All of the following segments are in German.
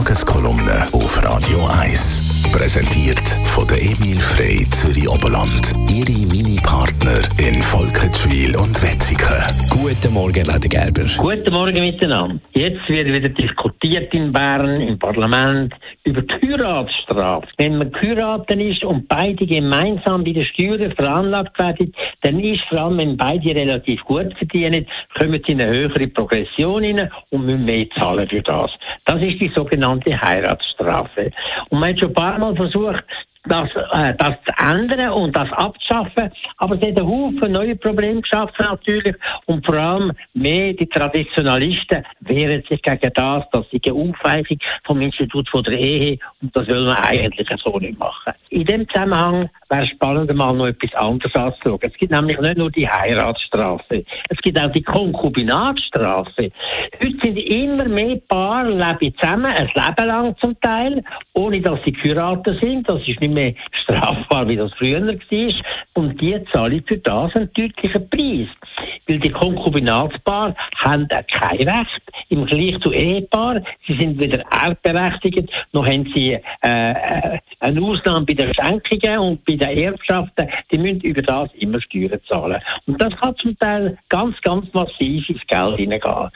Tageskolumne auf Radio 1. Präsentiert von der Emil Frey Zürich Oberland. Ihre Mini-Partner in Volkenswil und Wetzikon. Guten Morgen, Leder Gerber. Guten Morgen miteinander. Jetzt wird wieder diskutiert in Bern, im Parlament, über die Heiratsstrafe. Wenn man geheiratet ist und beide gemeinsam bei den Steuern veranlagt werden, dann ist vor allem, wenn beide relativ gut verdienen, kommen sie in eine höhere Progression rein und müssen mehr zahlen für das. Das ist die sogenannte Heiratsstrafe. Und man hat schon ein paar Mal versucht, das zu ändern und das abzuschaffen, aber es hat einen Haufen neue Probleme geschaffen natürlich und vor allem mehr die Traditionalisten wehren sich gegen das ist eine Aufweichung vom Institut von der Ehe und das will man eigentlich so nicht machen. In dem Zusammenhang wäre es spannend, mal noch etwas anderes anzuschauen. Es gibt nämlich nicht nur die Heiratsstrafe, es gibt auch die Konkubinatsstrafe. Heute sind immer mehr Paare leben zusammen, ein Leben lang zum Teil, ohne dass sie geheiratet sind. Das ist nicht mehr strafbar, wie das früher war. Und die zahlen für das einen deutlichen Preis. Weil die Konkubinatspaare haben kein Recht im Vergleich zu Ehepaaren. Sie sind weder erbberechtigt, noch haben sie eine Ausnahme bei den Schenkungen und bei den Erbschaften. Die müssen über das immer Steuern zahlen. Und das kann zum Teil ganz, ganz massiv ins Geld hineingehen.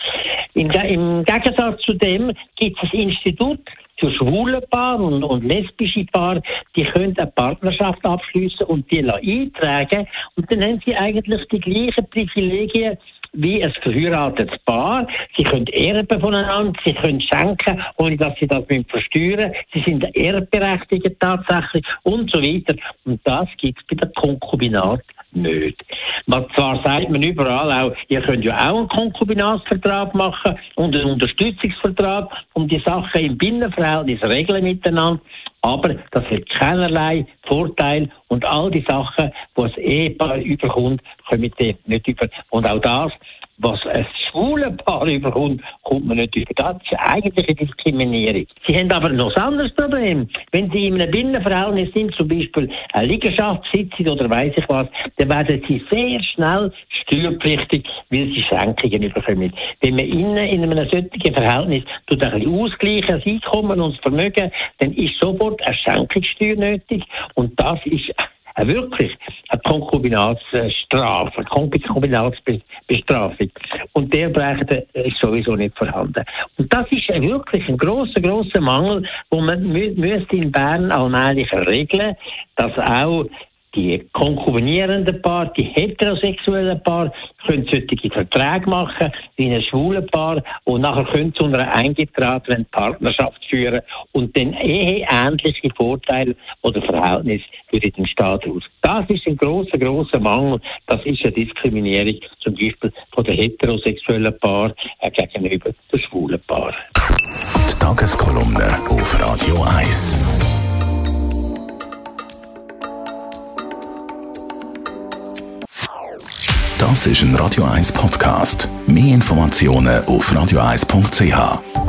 Im Gegensatz zu dem gibt es ein Institut für schwule Paare und lesbische Paare, die können eine Partnerschaft abschließen und die eintragen. Und dann haben sie eigentlich die gleichen Privilegien wie ein verheiratetes Paar. Sie können erben voneinander, sie können schenken, ohne dass sie das versteuern müssen. Sie sind erbberechtigt tatsächlich und so weiter. Und das gibt es bei der Konkubinat nicht. Zwar sagt man überall auch, ihr könnt ja auch einen Konkubinatsvertrag machen und einen Unterstützungsvertrag, um die Sachen im Binnenverhältnis regeln miteinander, aber das hat keinerlei Vorteil und all die Sachen, die das Ehepaar überkommt, kommen die nicht über. Und auch das, was ein schwules Paar überkommt, kommt man nicht über. Das ist eigentlich eine Diskriminierung. Sie haben aber noch ein anderes Problem. Wenn Sie in einem Binnenverhältnis sind, zum Beispiel eine Liegenschaft besitzen oder weiss ich was, dann werden Sie sehr schnell steuerpflichtig, weil Sie Schenkungen überkommen. Wenn man in einem solchen Verhältnis ein bisschen ausgleichen, das Einkommen und das Vermögen, dann ist sofort eine Schenkungssteuer nötig und das ist wirklich eine Konkubinatsstrafe, eine Konkubinatsbestrafung. Und der Recht ist sowieso nicht vorhanden. Und das ist wirklich ein grosser Mangel, wo man müsste in Bern allmählich regeln, dass auch die konkubinierenden Paare, die heterosexuellen Paare, können solche Verträge machen, wie ein schwules Paar, und nachher können zu einer eingetragenen Partnerschaft führen und dann eheähnliche Vorteile oder Verhältnisse für den Staat aus. Das ist ein grosser Mangel. Das ist eine Diskriminierung, zum Beispiel von den heterosexuellen Paaren gegenüber den schwulen Paaren. Die Tageskolumne auf Radio 1. Das ist ein Radio 1 Podcast. Mehr Informationen auf radio1.ch.